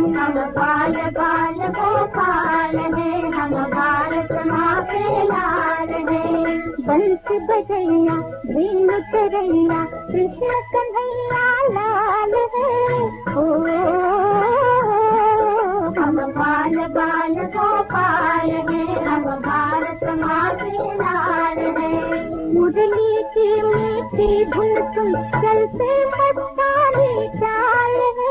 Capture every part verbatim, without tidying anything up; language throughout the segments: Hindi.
हम बाल बाल गोपाल हैं, हम भारत माँ के लाल हैं। बंसी बजैया बीन तरैया कृष्ण कन्हैया लाल है। ओ हम बाल बाल गोपाल हैं, हम भारत माँ के लाल हैं। मुरली की मीठी धुन सुन चलते मस्तानी चाल है।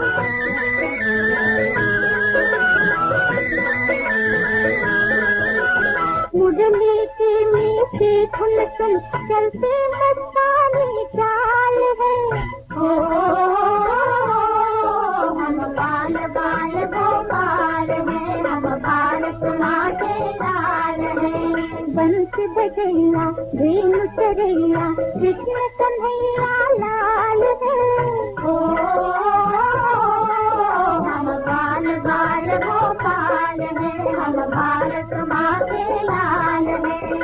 मुरली की मीठी धुन सुन चलते मस्तानी चाल है। ओ हम बाल बाल गोपाल हैं, हम भारत माँ के लाल हैं। बंसी बजैया बीन तरैया कृष्ण कन्हैया लाल है। ओ हम बाल बाल गोपाल हैं, हम भारत माँ के लाल हैं।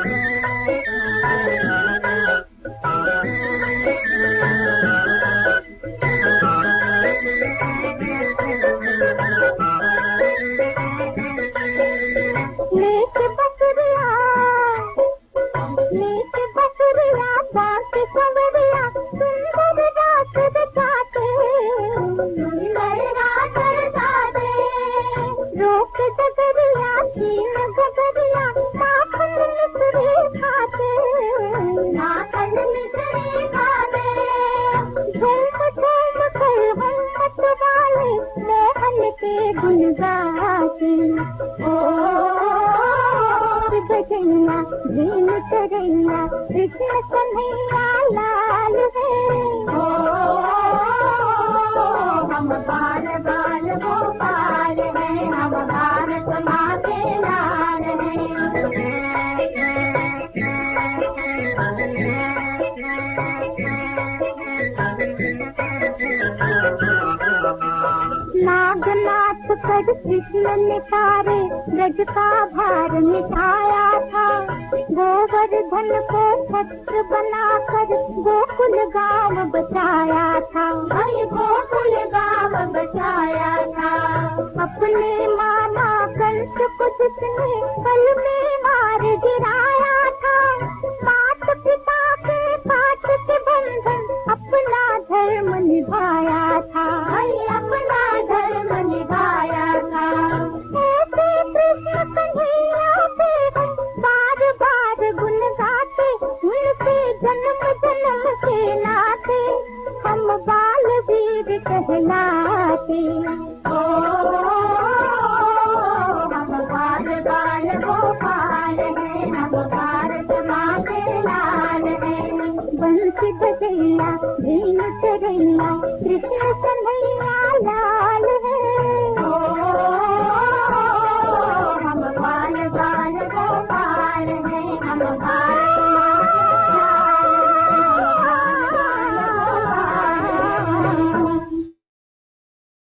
लेके बकरिया लेके बकरिया बात सवरिया सुंदर रात दिखाते, सुंदर रात दिखाते। रोक डगरिया छीन गगरिया माखन मिश्री खाते, माखन मिश्री खाते। झूम झूम कर हम मत वाले मोहन के गुन गाते। ओ बजैया बीन तरैया कृष्ण कन्हैया लाल है। ओ हम बाल बाल गोपाल हैं, हम भारत माँ के लाल हैं। नागनाथ कर कृष्ण ने तारे ब्रज का भार मिटाया था। गोवर्धन को छत्र बनाकर गोकुल गांव बचाया था। गोकुल गांव बचाया था। अपने मामा कंस को जिसने पल में मार गिराया था। माता पिता के पाठ के बंधन अपना धर्म निभाया था। अपना धर्म निभाया था। ऐसे कृष्ण कन्हैया के हम बार बार गुण गाते, उनसे जन्म जन्म के नाते हम बाल वीर कहलाते।